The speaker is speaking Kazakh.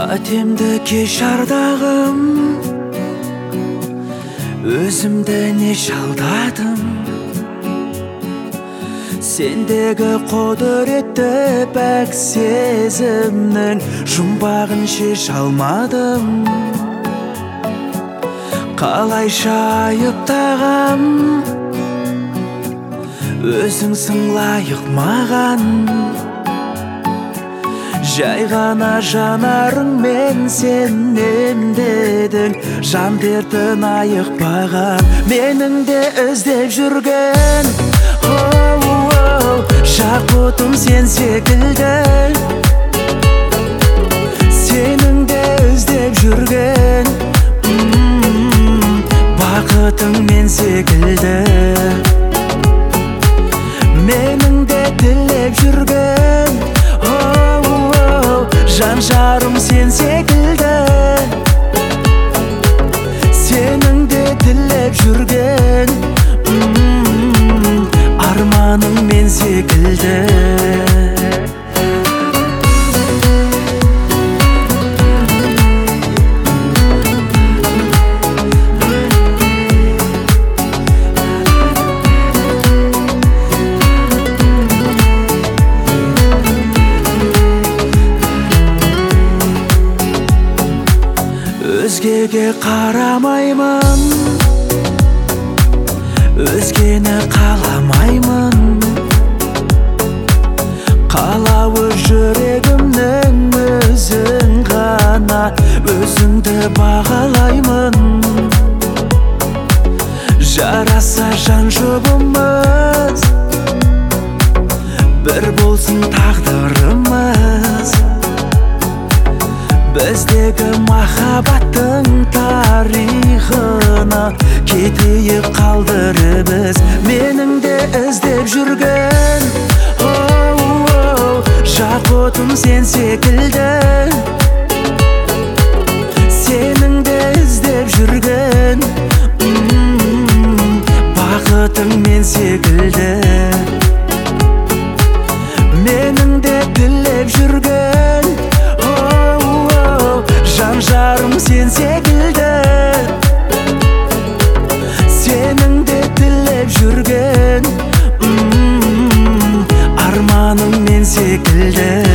Қатемді кеш ардағым, өзімді не шалдадым. Сендегі құдіретті пәк сезімнің жұмбағын шеше алмадым. Қалайша айыптағам, өзіңсің лайық маған. Жай ғана жанарыңмен сенем дедің, жан дертін айықпаған. Менің де іздеп жүрген жақ отым сен секілді. Сенің де іздеп жүрген бақытың мен секілді. Менің де тілеп жүрген жан жарым сен секілді. Сенің де тілеп жүрген арманың мен секілді. Өзгеге қарамаймын, өзгені қаламаймын. Қалауы жүрегімнің өзің ғана, өзіңді бағалаймын. Жараса жан жұбымыз, бір болсын тағдырымыз. Біздегі махаббаттың тарихына кетейік қалдырып біз. Менің де іздеп жүрген жақ отым сен секілді. Сенің де іздеп жүрген бақытың мен секілді. Менің де тілеп жүрген жан жарым сен секілді. Сенің де тілеп жүрген арманың мен секілді.